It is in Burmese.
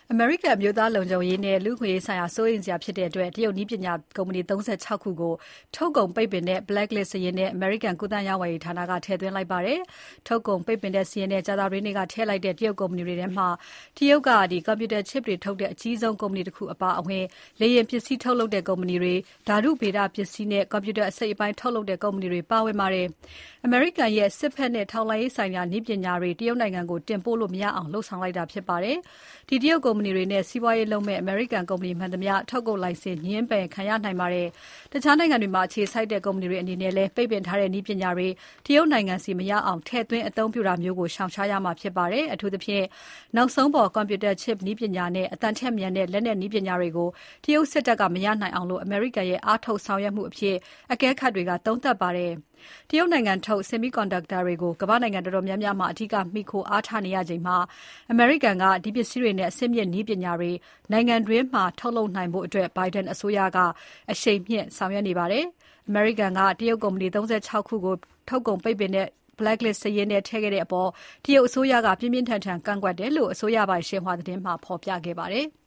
အမေရိကန်အမျိုးသားလုံခြုံရေးနဲ့လူ့အခွင့်အရေးဆိုင်ရာစိုးရိမ်စရာဖြစ်တဲ့အတွက်တရုတ်နည်းပညာကုမ္ပဏီ36ခုကိုထုတ်ကုန်ပိတ်ပင်တဲ့ blacklist စာရင်းထဲအမေရိကန်ကူးသန်းရောင်းဝယ်ရေးဌာနကထည့်သွင်းလိုက်ပါတယ်။ထုတ်ကုန်ပိတ်ပင်တဲ့စာရင်းထဲကြာသပတေးနေ့ကထည့်လိုက်တဲ့တရုတ်ကုမ္ပဏီတွေထဲမှာတရုတ်ကကွန်ပျူတာ chip တွေထုတ်တဲ့အကြီးဆုံးကုမ္ပဏီတစ်ခုအပါအဝင်လေယာဉ်ပစ္စည်းထုတ်လုပ်တဲ့ကုမ္ပဏီတွေ၊ဓာတုဗေဒပစ္စည်းနဲ့ကွန်ပျူတာအစိတ်အပိုင်းထုတ်လုပ်တဲ့ကုမ္ပဏီတွေပါဝင်ပါတယ်။အမေရိကန်ရဲ့စစ်ဘက်နဲ့ထောက်လှမ်းရေးဆိုင်ရာနည်းပညာတွေတရုတ်နိုင်ငံကိုတင်ပို့လို့မရအောင်လုပ်ဆောင်လိုက်တာဖြစ်ပါတယ်။ဒီတရုတ်ကုမ္ပဏီတွေနဲ့စီးပွားရေးလုပ်မဲ့အမေရိကန်ကုမ္ပဏီမှန်သမျှထုတ်ကုန်လိုင်စင်ငြင်းပယ်ခံရနိုင်ပါတယ်။တခြားနိုင်ငံတွေမှာအခြေစိုက်တဲ့ကုမ္ပဏီတွေအနေနဲ့လည်းပိတ်ပင်ထားတဲ့နည်းပညာတွေတရုတ်နိုင်ငံစီမရအောင်ထည့်သွင်းအသုံးပြုတာမျိုးကိုရှောင်ရှားရမှာဖြစ်ပါတယ်။အထူးသဖြင့်နောက်ဆုံးပေါ်ကွန်ပျူတာ chip နည်းပညာနဲ့အသံထက်မြန်တဲ့လက်နက်နည်းပညာတွေကိုတရုတ်စစ်တပ်ကမရနိုင်အောင်အမေရိကန်ရဲ့အားထုတ်ဆောင်ရွက်မှုအဖြစ်အကဲခတ်တွေကသုံးသပ်ပါတယ်။တရုတ်နိုင်ငံထုတ် Semiconductor တွေကိုကမ္ဘာနိုင်ငံတော်တော်များများမှာအထူးမှီခိုအားထားနေရချိန်မှာအမေရိကန်ကဒီပစ္စည်းတွေနဲ့အဆင့်မြင့်နည်းပညာတွေနိုင်ငံတွင်းမှာထုတ်လုပ်နိုင်ဖို့အတွက် Biden အစိုးရကအရှိန်မြှင့်ဆောင်ရွက်နေပါတယ်။ အမေရိကန်ကတရုတ်ကုမ္ပဏီ36ခုကိုထုတ်ကုန်ပိတ်ပင်တဲ့ blacklist စာရင်းထဲထည့်ခဲ့တဲ့အပေါ်တရုတ်အစိုးရကပြင်းပြင်းထန်ထန်ကန့်ကွက်တယ်လို့အစိုးရပိုင် Xinhua သတင်းမှာဖော်ပြခဲ့ပါတယ်။